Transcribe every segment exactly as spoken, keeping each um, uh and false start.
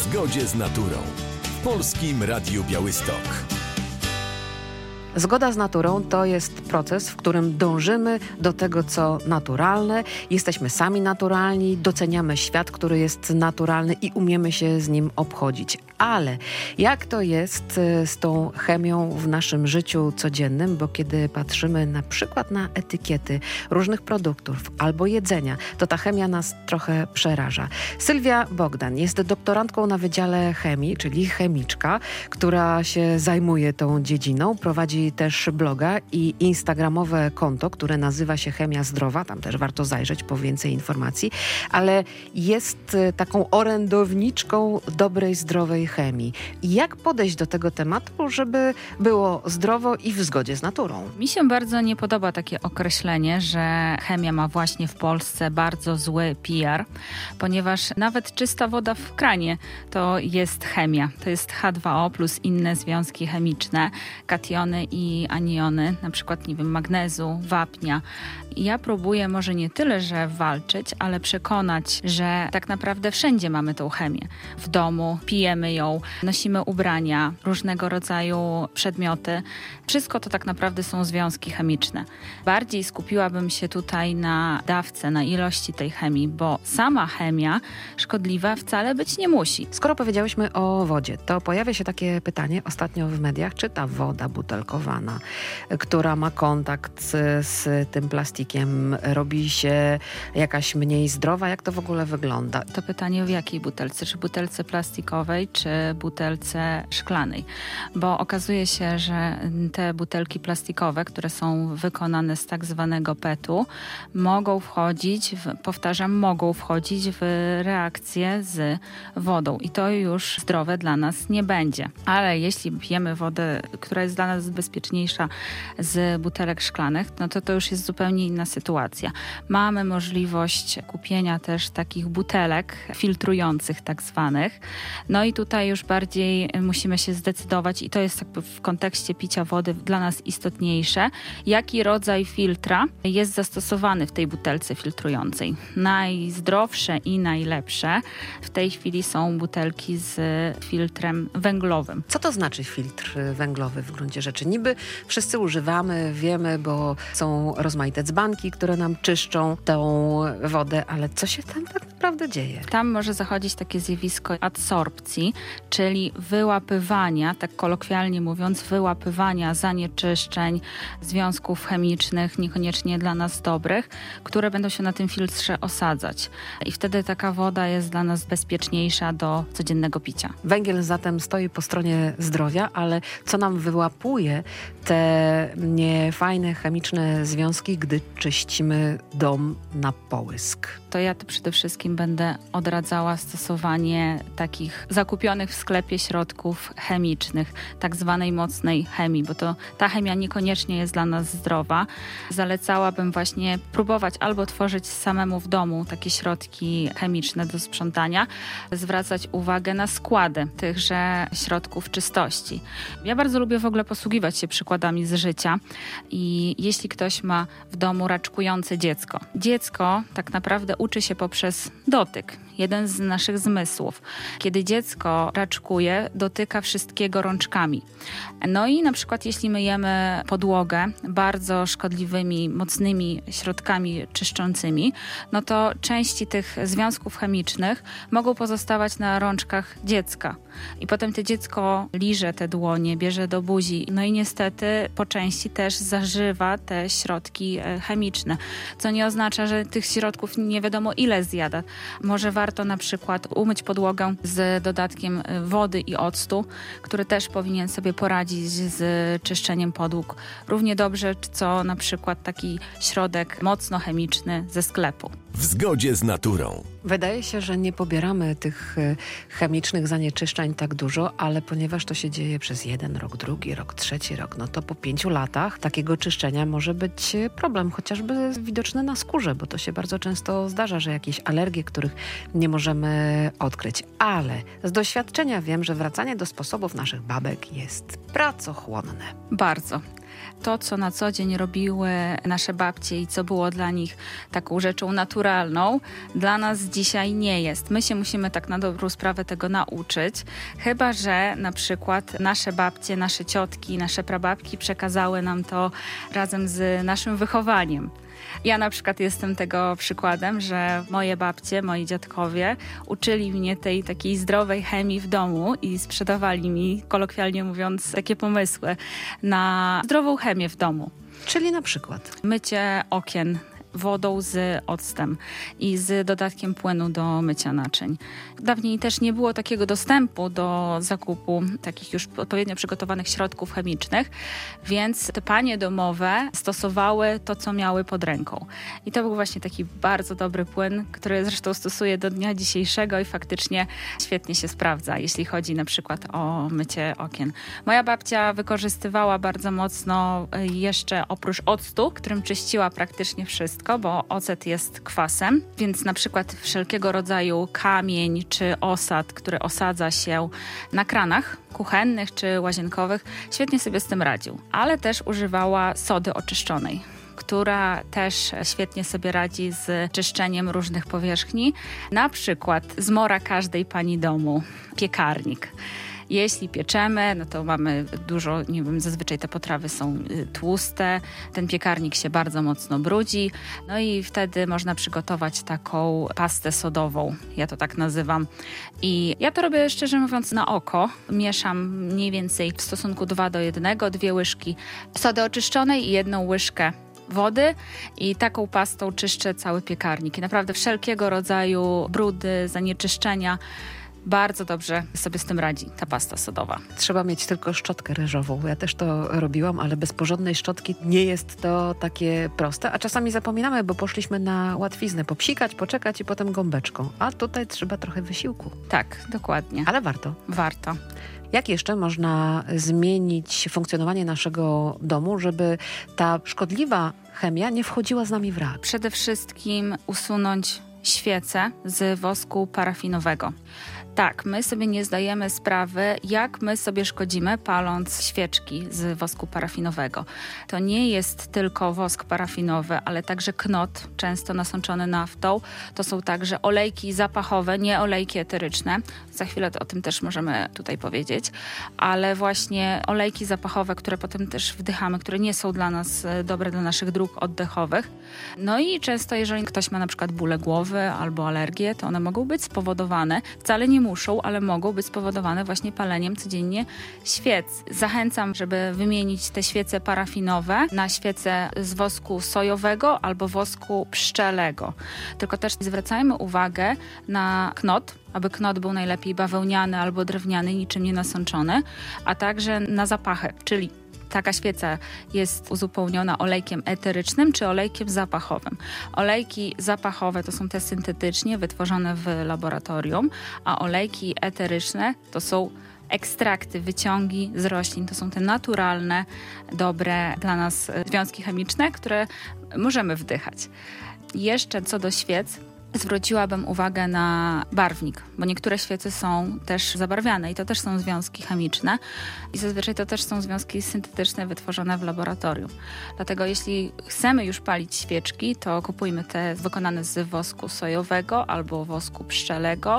zgodzie z naturą. W Polskim Radiu Białystok. Zgoda z naturą to jest proces, w którym dążymy do tego, co naturalne. Jesteśmy sami naturalni, doceniamy świat, który jest naturalny i umiemy się z nim obchodzić. Ale jak to jest z tą chemią w naszym życiu codziennym? Bo kiedy patrzymy na przykład na etykiety różnych produktów albo jedzenia, to ta chemia nas trochę przeraża. Sylwia Bogdan jest doktorantką na Wydziale Chemii, czyli chemiczka, która się zajmuje tą dziedziną. Prowadzi też bloga i instagramowe konto, które nazywa się Chemia Zdrowa. Tam też warto zajrzeć po więcej informacji. Ale jest taką orędowniczką dobrej, zdrowej chemii. Jak podejść do tego tematu, żeby było zdrowo i w zgodzie z naturą? Mi się bardzo nie podoba takie określenie, że chemia ma właśnie w Polsce bardzo zły P R, ponieważ nawet czysta woda w kranie to jest chemia. To jest H dwa O plus inne związki chemiczne, kationy i aniony, na przykład, nie wiem, magnezu, wapnia. I ja próbuję może nie tyle, że walczyć, ale przekonać, że tak naprawdę wszędzie mamy tą chemię. W domu pijemy ją, nosimy ubrania, różnego rodzaju przedmioty. Wszystko to tak naprawdę są związki chemiczne. Bardziej skupiłabym się tutaj na dawce, na ilości tej chemii, bo sama chemia szkodliwa wcale być nie musi. Skoro powiedziałyśmy o wodzie, to pojawia się takie pytanie ostatnio w mediach, czy ta woda butelkowana, która ma kontakt z, z tym plastikiem, robi się jakaś mniej zdrowa? Jak to w ogóle wygląda? To pytanie w jakiej butelce? Czy butelce plastikowej, czy butelce szklanej? Bo okazuje się, że te butelki plastikowe, które są wykonane z tak zwanego P E T-u, mogą wchodzić, w, powtarzam, mogą wchodzić w reakcję z wodą i to już zdrowe dla nas nie będzie. Ale jeśli pijemy wodę, która jest dla nas bezpieczniejsza z butelek szklanych, no to to już jest zupełnie inna sytuacja. Mamy możliwość kupienia też takich butelek filtrujących tak zwanych. No i tutaj już bardziej musimy się zdecydować i to jest jakby w kontekście picia wody dla nas istotniejsze, jaki rodzaj filtra jest zastosowany w tej butelce filtrującej. Najzdrowsze i najlepsze w tej chwili są butelki z filtrem węglowym. Co to znaczy filtr węglowy w gruncie rzeczy? Niby wszyscy używamy, wiemy, bo są rozmaite dzbanki, które nam czyszczą tą wodę, ale co się tam tak naprawdę dzieje? Tam może zachodzić takie zjawisko adsorpcji, czyli wyłapywania, tak kolokwialnie mówiąc, wyłapywania zanieczyszczeń, związków chemicznych, niekoniecznie dla nas dobrych, które będą się na tym filtrze osadzać. I wtedy taka woda jest dla nas bezpieczniejsza do codziennego picia. Węgiel zatem stoi po stronie zdrowia, ale co nam wyłapuje te niefajne chemiczne związki, gdy czyścimy dom na połysk? To ja to przede wszystkim będę odradzała stosowanie takich zakupionych w sklepie środków chemicznych, tak zwanej mocnej chemii, bo to ta chemia niekoniecznie jest dla nas zdrowa. Zalecałabym właśnie próbować albo tworzyć samemu w domu takie środki chemiczne do sprzątania, zwracać uwagę na składy tychże środków czystości. Ja bardzo lubię w ogóle posługiwać się przykładami z życia i jeśli ktoś ma w domu raczkujące dziecko, dziecko tak naprawdę uczy się poprzez dotyk. Jeden z naszych zmysłów. Kiedy dziecko raczkuje, dotyka wszystkiego rączkami. No i na przykład jeśli myjemy podłogę bardzo szkodliwymi, mocnymi środkami czyszczącymi, no to części tych związków chemicznych mogą pozostawać na rączkach dziecka. I potem to dziecko liże te dłonie, bierze do buzi. No i niestety po części też zażywa te środki chemiczne, co nie oznacza, że tych środków nie wiadomo ile zjada. Może warto na przykład umyć podłogę z dodatkiem wody i octu, który też powinien sobie poradzić z czyszczeniem podłóg równie dobrze, co na przykład taki środek mocno chemiczny ze sklepu. W zgodzie z naturą. Wydaje się, że nie pobieramy tych chemicznych zanieczyszczeń tak dużo, ale ponieważ to się dzieje przez jeden rok, drugi rok, trzeci rok, no to po pięciu latach takiego czyszczenia może być problem, chociażby widoczny na skórze, bo to się bardzo często zdarza, że jakieś alergie, których nie możemy odkryć. Ale z doświadczenia wiem, że wracanie do sposobów naszych babek jest pracochłonne. Bardzo. To, co na co dzień robiły nasze babcie i co było dla nich taką rzeczą naturalną, dla nas dzisiaj nie jest. My się musimy tak na dobrą sprawę tego nauczyć, chyba że na przykład nasze babcie, nasze ciotki, nasze prababki przekazały nam to razem z naszym wychowaniem. Ja na przykład jestem tego przykładem, że moje babcie, moi dziadkowie uczyli mnie tej takiej zdrowej chemii w domu i sprzedawali mi, kolokwialnie mówiąc, takie pomysły na zdrową chemię w domu. Czyli na przykład? Mycie okien wodą z octem i z dodatkiem płynu do mycia naczyń. Dawniej też nie było takiego dostępu do zakupu takich już odpowiednio przygotowanych środków chemicznych, więc te panie domowe stosowały to, co miały pod ręką. I to był właśnie taki bardzo dobry płyn, który zresztą stosuję do dnia dzisiejszego i faktycznie świetnie się sprawdza, jeśli chodzi na przykład o mycie okien. Moja babcia wykorzystywała bardzo mocno jeszcze oprócz octu, którym czyściła praktycznie wszystko, bo ocet jest kwasem, więc na przykład wszelkiego rodzaju kamień czy osad, który osadza się na kranach kuchennych czy łazienkowych, świetnie sobie z tym radził. Ale też używała sody oczyszczonej, która też świetnie sobie radzi z czyszczeniem różnych powierzchni, na przykład zmora każdej pani domu, piekarnik. Jeśli pieczemy, no to mamy dużo, nie wiem, zazwyczaj te potrawy są tłuste, ten piekarnik się bardzo mocno brudzi, no i wtedy można przygotować taką pastę sodową, ja to tak nazywam. I ja to robię, szczerze mówiąc, na oko. Mieszam mniej więcej w stosunku dwa do jednego, dwie łyżki sody oczyszczonej i jedną łyżkę wody i taką pastą czyszczę cały piekarnik. I naprawdę wszelkiego rodzaju brudy, zanieczyszczenia bardzo dobrze sobie z tym radzi ta pasta sodowa. Trzeba mieć tylko szczotkę ryżową. Ja też to robiłam, ale bez porządnej szczotki nie jest to takie proste. A czasami zapominamy, bo poszliśmy na łatwiznę. Popsikać, poczekać i potem gąbeczką. A tutaj trzeba trochę wysiłku. Tak, dokładnie. Ale warto. Warto. Jak jeszcze można zmienić funkcjonowanie naszego domu, żeby ta szkodliwa chemia nie wchodziła z nami w rad? Przede wszystkim usunąć świece z wosku parafinowego. Tak, my sobie nie zdajemy sprawy, jak my sobie szkodzimy, paląc świeczki z wosku parafinowego. To nie jest tylko wosk parafinowy, ale także knot, często nasączony naftą. To są także olejki zapachowe, nie olejki eteryczne. Za chwilę o tym też możemy tutaj powiedzieć. Ale właśnie olejki zapachowe, które potem też wdychamy, które nie są dla nas dobre, dla naszych dróg oddechowych. No i często, jeżeli ktoś ma na przykład bóle głowy albo alergię, to one mogą być spowodowane, wcale nie muszą, ale mogą być spowodowane właśnie paleniem codziennie świec. Zachęcam, żeby wymienić te świece parafinowe na świece z wosku sojowego albo wosku pszczelego. Tylko też zwracajmy uwagę na knot, aby knot był najlepiej bawełniany albo drewniany, niczym nie nasączony, a także na zapachy, czyli taka świeca jest uzupełniona olejkiem eterycznym czy olejkiem zapachowym. Olejki zapachowe to są te syntetycznie wytworzone w laboratorium, a olejki eteryczne to są ekstrakty, wyciągi z roślin. To są te naturalne, dobre dla nas związki chemiczne, które możemy wdychać. Jeszcze co do świec, zwróciłabym uwagę na barwnik, bo niektóre świece są też zabarwiane i to też są związki chemiczne i zazwyczaj to też są związki syntetyczne wytworzone w laboratorium. Dlatego jeśli chcemy już palić świeczki, to kupujmy te wykonane z wosku sojowego albo wosku pszczelego,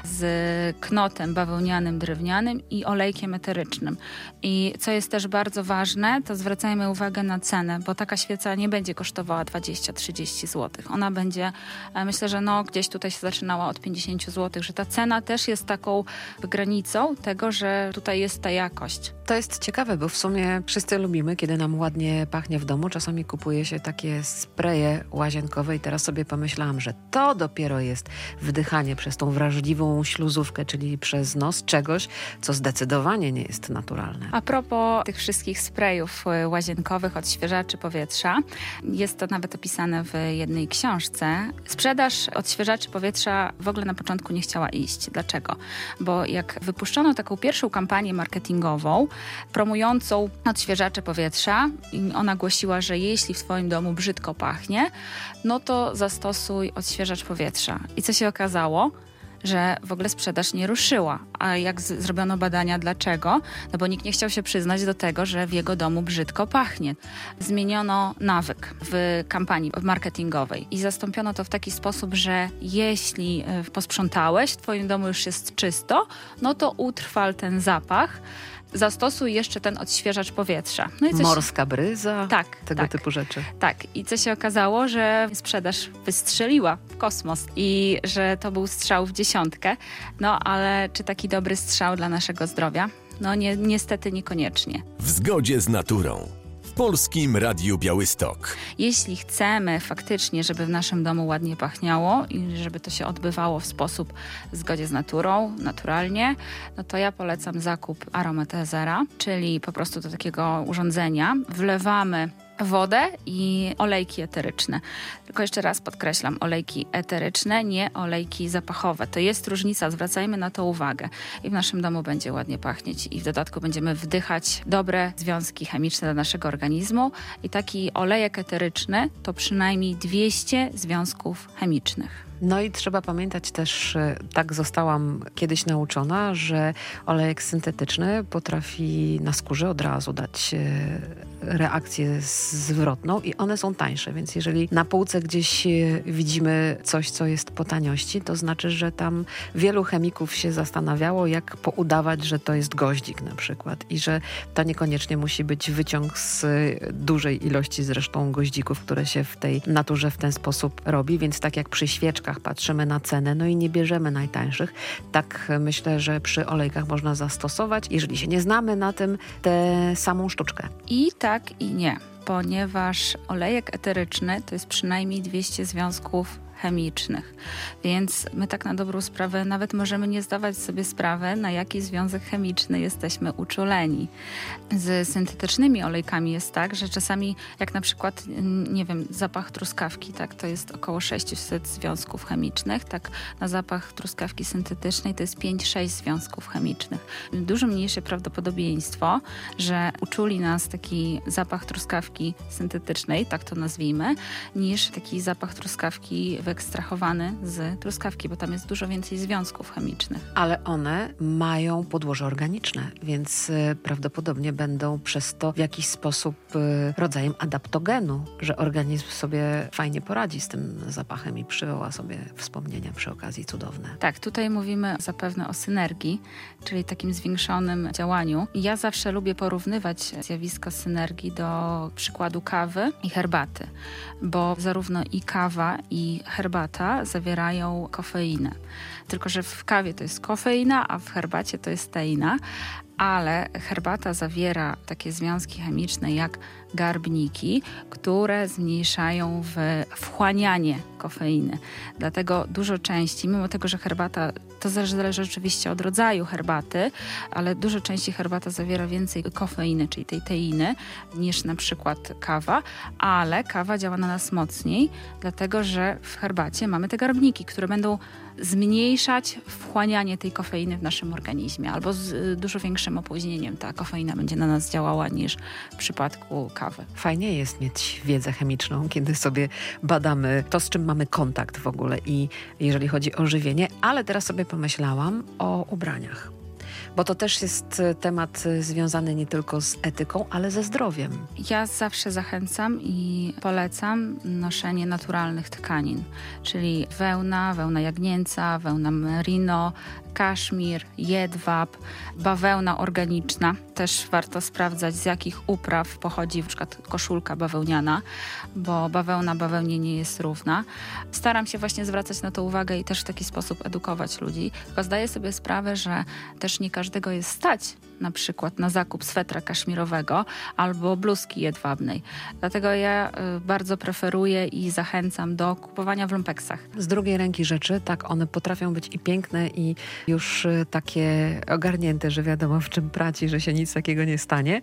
z knotem bawełnianym, drewnianym i olejkiem eterycznym. I co jest też bardzo ważne, to zwracajmy uwagę na cenę, bo taka świeca nie będzie kosztowała dwadzieścia trzydzieści złotych. Ona będzie, myślę, że no gdzieś tutaj się zaczynała od pięćdziesiąt złotych, że ta cena też jest taką granicą tego, że tutaj jest ta jakość. To jest ciekawe, bo w sumie wszyscy lubimy, kiedy nam ładnie pachnie w domu. Czasami kupuje się takie spreje łazienkowe i teraz sobie pomyślałam, że to dopiero jest wdychanie przez tą wrażliwą śluzówkę, czyli przez nos czegoś, co zdecydowanie nie jest naturalne. A propos tych wszystkich sprejów łazienkowych, odświeżaczy powietrza, jest to nawet opisane w jednej książce. Sprzedaż odświeżaczy powietrza w ogóle na początku nie chciała iść. Dlaczego? Bo jak wypuszczono taką pierwszą kampanię marketingową promującą odświeżacze powietrza i ona głosiła, że jeśli w twoim domu brzydko pachnie, no to zastosuj odświeżacz powietrza. I co się okazało? że w ogóle sprzedaż nie ruszyła. A jak z- zrobiono badania, dlaczego? No bo nikt nie chciał się przyznać do tego, że w jego domu brzydko pachnie. Zmieniono nawyk w kampanii marketingowej i zastąpiono to w taki sposób, że jeśli y, posprzątałeś, w twoim domu już jest czysto, no to utrwal ten zapach. Zastosuj jeszcze ten odświeżacz powietrza. No i coś... Morska bryza, Tak, tego tak. typu rzeczy. Tak, i co się okazało, że sprzedaż wystrzeliła w kosmos i że to był strzał w dziesiątkę. No ale czy taki dobry strzał dla naszego zdrowia? No nie, niestety niekoniecznie. W zgodzie z naturą. W Polskim Radiu Białystok. Jeśli chcemy faktycznie, żeby w naszym domu ładnie pachniało i żeby to się odbywało w sposób w zgodzie z naturą, naturalnie, no to ja polecam zakup aromatizera, czyli po prostu do takiego urządzenia wlewamy wodę i olejki eteryczne. Tylko jeszcze raz podkreślam, olejki eteryczne, nie olejki zapachowe. To jest różnica, zwracajmy na to uwagę. I w naszym domu będzie ładnie pachnieć i w dodatku będziemy wdychać dobre związki chemiczne do naszego organizmu. I taki olejek eteryczny to przynajmniej dwieście związków chemicznych. No i trzeba pamiętać też, tak zostałam kiedyś nauczona, że olejek syntetyczny potrafi na skórze od razu dać reakcję zwrotną i one są tańsze, więc jeżeli na półce gdzieś widzimy coś, co jest po taniości, to znaczy, że tam wielu chemików się zastanawiało, jak poudawać, że to jest goździk na przykład i że to niekoniecznie musi być wyciąg z dużej ilości zresztą goździków, które się w tej naturze w ten sposób robi, więc tak jak przy świeczkach patrzymy na cenę, no i nie bierzemy najtańszych. Tak myślę, że przy olejkach można zastosować, jeżeli się nie znamy na tym, tę samą sztuczkę. I tak i nie, ponieważ olejek eteryczny to jest przynajmniej dwieście związków chemicznych, więc my tak na dobrą sprawę nawet możemy nie zdawać sobie sprawy, na jaki związek chemiczny jesteśmy uczuleni. Z syntetycznymi olejkami jest tak, że czasami jak na przykład, nie wiem, zapach truskawki, tak, to jest około sześćset związków chemicznych, tak na zapach truskawki syntetycznej to jest pięć sześć związków chemicznych. Dużo mniejsze prawdopodobieństwo, że uczuli nas taki zapach truskawki syntetycznej, tak to nazwijmy, niż taki zapach truskawki wyekstrahowany z truskawki, bo tam jest dużo więcej związków chemicznych. Ale one mają podłoże organiczne, więc y, prawdopodobnie będą przez to w jakiś sposób y, rodzajem adaptogenu, że organizm sobie fajnie poradzi z tym zapachem i przywoła sobie wspomnienia przy okazji cudowne. Tak, tutaj mówimy zapewne o synergii, czyli takim zwiększonym działaniu. I ja zawsze lubię porównywać zjawisko synergii do przykładu kawy i herbaty, bo zarówno i kawa, i herbata zawierają kofeinę. Tylko że w kawie to jest kofeina, a w herbacie to jest teina, ale herbata zawiera takie związki chemiczne jak garbniki, które zmniejszają w wchłanianie kofeiny. Dlatego dużo częściej, mimo tego, że herbata, to zależy oczywiście od rodzaju herbaty, ale dużo częściej herbata zawiera więcej kofeiny, czyli tej teiny, niż na przykład kawa, ale kawa działa na nas mocniej, dlatego że w herbacie mamy te garbniki, które będą zmniejszać wchłanianie tej kofeiny w naszym organizmie, albo z dużo większym opóźnieniem ta kofeina będzie na nas działała niż w przypadku kawy. Fajnie jest mieć wiedzę chemiczną, kiedy sobie badamy to, z czym mamy kontakt w ogóle i jeżeli chodzi o żywienie, ale teraz sobie pomyślałam o ubraniach. Bo to też jest temat związany nie tylko z etyką, ale ze zdrowiem. Ja zawsze zachęcam i polecam noszenie naturalnych tkanin, czyli wełna, wełna jagnięca, wełna merino, kaszmir, jedwab, bawełna organiczna. Też warto sprawdzać, z jakich upraw pochodzi na przykład koszulka bawełniana, bo bawełna bawełnie nie jest równa. Staram się właśnie zwracać na to uwagę i też w taki sposób edukować ludzi. Tylko zdaję sobie sprawę, że też nie każdego jest stać na przykład na zakup swetra kaszmirowego albo bluzki jedwabnej. Dlatego ja y, bardzo preferuję i zachęcam do kupowania w lumpeksach. Z drugiej ręki rzeczy, tak, one potrafią być i piękne i już y, takie ogarnięte, że wiadomo w czym prać i że się nic takiego nie stanie.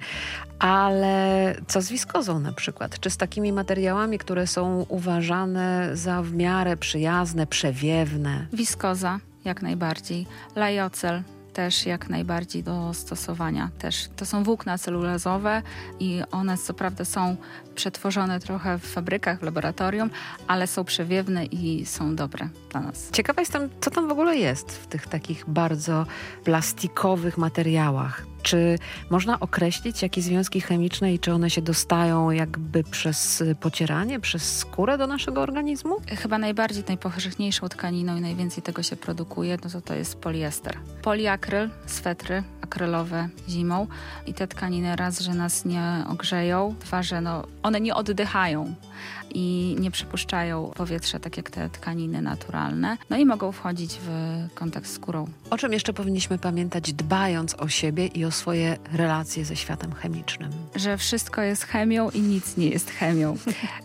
Ale co z wiskozą na przykład? Czy z takimi materiałami, które są uważane za w miarę przyjazne, przewiewne? Wiskoza jak najbardziej, lajocel też jak najbardziej do stosowania. Też to są włókna celulozowe i one co prawda są przetworzone trochę w fabrykach, w laboratorium, ale są przewiewne i są dobre dla nas. Ciekawa jestem, co tam w ogóle jest w tych takich bardzo plastikowych materiałach. Czy można określić, jakie związki chemiczne i czy one się dostają jakby przez pocieranie, przez skórę do naszego organizmu? Chyba najbardziej, najpowszechniejszą tkaniną i najwięcej tego się produkuje, no to to jest poliester. Poliakryl, swetry akrylowe zimą i te tkaniny raz, że nas nie ogrzeją, dwa, że no, one nie oddychają i nie przepuszczają powietrza, tak jak te tkaniny naturalne. No i mogą wchodzić w kontakt z skórą. O czym jeszcze powinniśmy pamiętać, dbając o siebie i o swoje relacje ze światem chemicznym? Że wszystko jest chemią i nic nie jest chemią.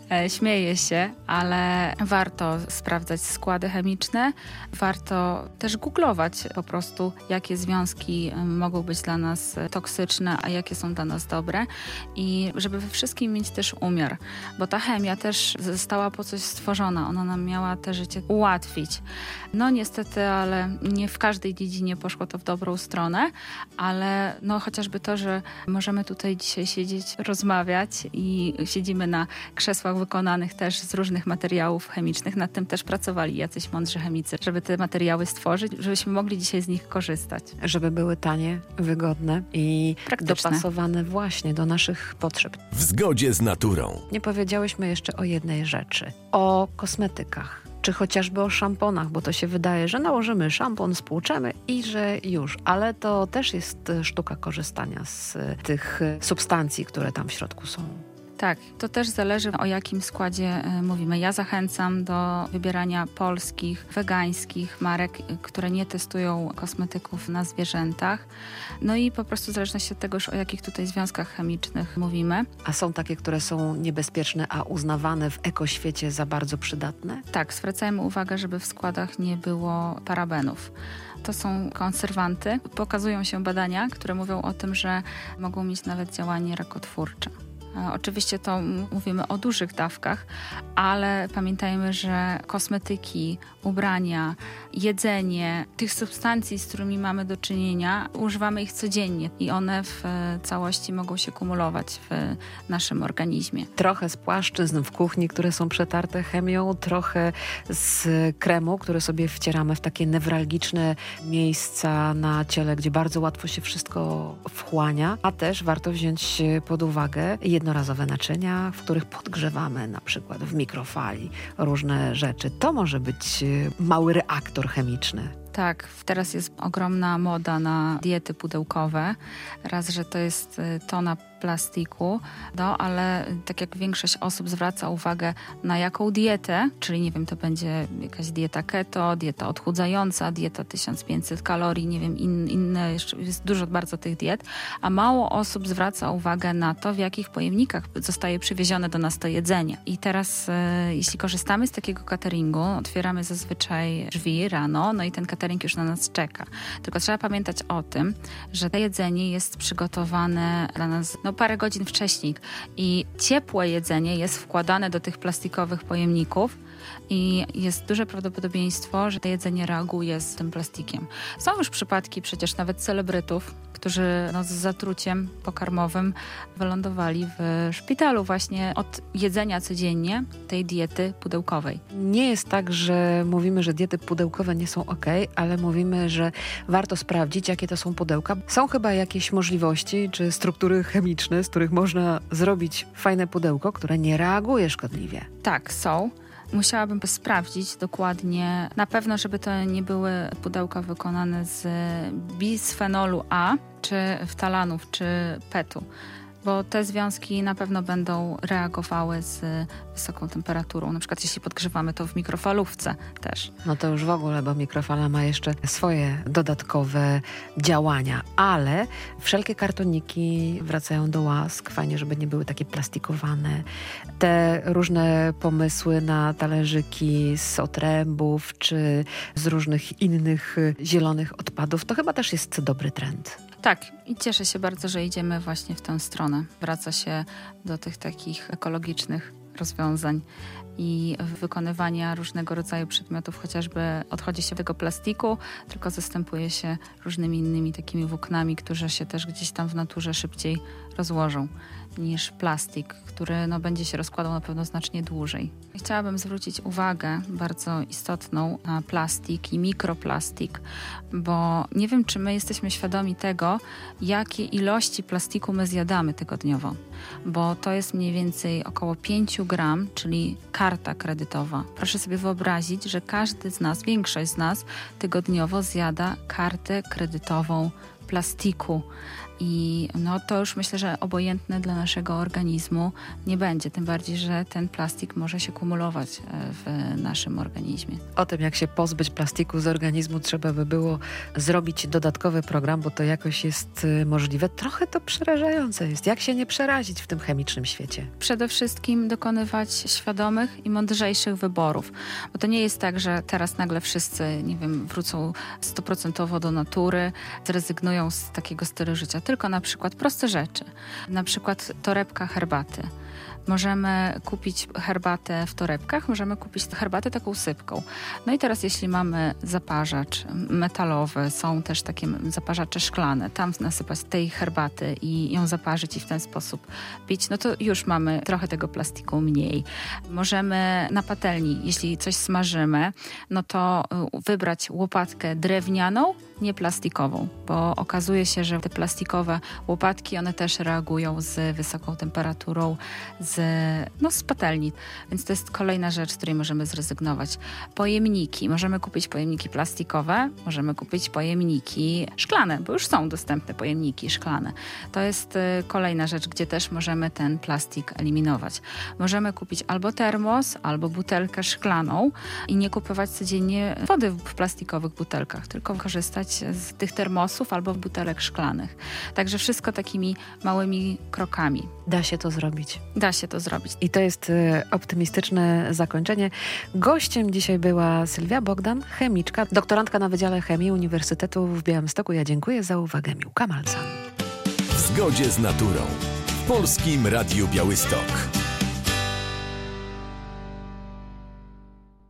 Śmieję się, ale warto sprawdzać składy chemiczne. Warto też googlować po prostu, jakie związki mogą być dla nas toksyczne, a jakie są dla nas dobre. I żeby we wszystkim mieć też umiar, bo ta chemia też została po coś stworzona. Ona nam miała te życie ułatwić. No niestety, ale nie w każdej dziedzinie poszło to w dobrą stronę, ale no chociażby to, że możemy tutaj dzisiaj siedzieć, rozmawiać i siedzimy na krzesłach wykonanych też z różnych materiałów chemicznych. Nad tym też pracowali jacyś mądrzy chemicy, żeby te materiały stworzyć, żebyśmy mogli dzisiaj z nich korzystać. Żeby były tanie, wygodne i praktyczne, dopasowane właśnie do naszych potrzeb. W zgodzie z naturą. Nie powiedziałyśmy jeszcze o jednej rzeczy. O kosmetykach. Czy chociażby o szamponach, bo to się wydaje, że nałożymy szampon, spłuczemy i że już. Ale to też jest sztuka korzystania z tych substancji, które tam w środku są. Tak, to też zależy, o jakim składzie mówimy. Ja zachęcam do wybierania polskich, wegańskich marek, które nie testują kosmetyków na zwierzętach. No i po prostu w zależności od tego już, o jakich tutaj związkach chemicznych mówimy. A są takie, które są niebezpieczne, a uznawane w ekoświecie za bardzo przydatne? Tak, zwracajmy uwagę, żeby w składach nie było parabenów. To są konserwanty. Pokazują się badania, które mówią o tym, że mogą mieć nawet działanie rakotwórcze. Oczywiście to mówimy o dużych dawkach, ale pamiętajmy, że kosmetyki, ubrania, jedzenie, tych substancji, z którymi mamy do czynienia, używamy ich codziennie i one w całości mogą się kumulować w naszym organizmie. Trochę z płaszczyzn w kuchni, które są przetarte chemią, trochę z kremu, który sobie wcieramy w takie newralgiczne miejsca na ciele, gdzie bardzo łatwo się wszystko wchłania, a też warto wziąć pod uwagę jednorazowe naczynia, w których podgrzewamy na przykład w mikrofali różne rzeczy. To może być mały reaktor chemiczny. Tak, teraz jest ogromna moda na diety pudełkowe. Raz, że to jest tona plastiku, no ale tak jak większość osób zwraca uwagę na jaką dietę, czyli nie wiem, to będzie jakaś dieta keto, dieta odchudzająca, dieta tysiąc pięćset kalorii, nie wiem, in, inne, jeszcze jest dużo bardzo tych diet, a mało osób zwraca uwagę na to, w jakich pojemnikach zostaje przywiezione do nas to jedzenie. I teraz e, jeśli korzystamy z takiego cateringu, otwieramy zazwyczaj drzwi rano, no i ten catering już na nas czeka. Tylko trzeba pamiętać o tym, że to jedzenie jest przygotowane dla nas no, parę godzin wcześniej i ciepłe jedzenie jest wkładane do tych plastikowych pojemników i jest duże prawdopodobieństwo, że to jedzenie reaguje z tym plastikiem. Są już przypadki przecież nawet celebrytów, którzy no, z zatruciem pokarmowym wylądowali w szpitalu właśnie od jedzenia codziennie tej diety pudełkowej. Nie jest tak, że mówimy, że diety pudełkowe nie są ok, ale mówimy, że warto sprawdzić, jakie to są pudełka. Są chyba jakieś możliwości czy struktury chemiczne, z których można zrobić fajne pudełko, które nie reaguje szkodliwie. Tak, są. Musiałabym sprawdzić dokładnie, na pewno, żeby to nie były pudełka wykonane z bisfenolu A, czy ftalanów, czy petu, bo te związki na pewno będą reagowały z wysoką temperaturą. Na przykład jeśli podgrzewamy to w mikrofalówce też. No to już w ogóle, bo mikrofala ma jeszcze swoje dodatkowe działania, ale wszelkie kartoniki wracają do łask. Fajnie, żeby nie były takie plastikowane. Te różne pomysły na talerzyki z otrębów czy z różnych innych zielonych odpadów, to chyba też jest dobry trend. Tak, i cieszę się bardzo, że idziemy właśnie w tę stronę. Wraca się do tych takich ekologicznych rozwiązań i wykonywania różnego rodzaju przedmiotów, chociażby odchodzi się od tego plastiku, tylko zastępuje się różnymi innymi takimi włóknami, które się też gdzieś tam w naturze szybciej rozłożą niż plastik, który no, będzie się rozkładał na pewno znacznie dłużej. Chciałabym zwrócić uwagę bardzo istotną na plastik i mikroplastik, bo nie wiem, czy my jesteśmy świadomi tego, jakie ilości plastiku my zjadamy tygodniowo, bo to jest mniej więcej około pięć gram, czyli karta kredytowa. Proszę sobie wyobrazić, że każdy z nas, większość z nas tygodniowo zjada kartę kredytową plastiku. I no to już myślę, że obojętne dla naszego organizmu nie będzie. Tym bardziej, że ten plastik może się kumulować w naszym organizmie. O tym, jak się pozbyć plastiku z organizmu, trzeba by było zrobić dodatkowy program, bo to jakoś jest możliwe. Trochę to przerażające jest. Jak się nie przerazić w tym chemicznym świecie? Przede wszystkim dokonywać świadomych i mądrzejszych wyborów. Bo to nie jest tak, że teraz nagle wszyscy, nie wiem, wrócą stuprocentowo do natury, zrezygnują z takiego stylu życia. Tylko na przykład proste rzeczy. Na przykład torebka herbaty. Możemy kupić herbatę w torebkach, możemy kupić herbatę taką sypką. No i teraz jeśli mamy zaparzacz metalowy, są też takie zaparzacze szklane, tam nasypać tej herbaty i ją zaparzyć i w ten sposób pić, no to już mamy trochę tego plastiku mniej. Możemy na patelni, jeśli coś smażymy, no to wybrać łopatkę drewnianą, nie plastikową, bo okazuje się, że te plastikowe łopatki, one też reagują z wysoką temperaturą, z, no, z patelni. Więc to jest kolejna rzecz, z której możemy zrezygnować. Pojemniki. Możemy kupić pojemniki plastikowe, możemy kupić pojemniki szklane, bo już są dostępne pojemniki szklane. To jest y, kolejna rzecz, gdzie też możemy ten plastik eliminować. Możemy kupić albo termos, albo butelkę szklaną i nie kupować codziennie wody w plastikowych butelkach, tylko korzystać z tych termosów albo butelek szklanych. Także wszystko takimi małymi krokami. Da się to zrobić. Da się to zrobić. I to jest y, optymistyczne zakończenie. Gościem dzisiaj była Sylwia Bogdan, chemiczka, doktorantka na Wydziale Chemii Uniwersytetu w Białymstoku. Ja dziękuję za uwagę. Miłka Malcan. W zgodzie z naturą. W Polskim Radiu Białystok.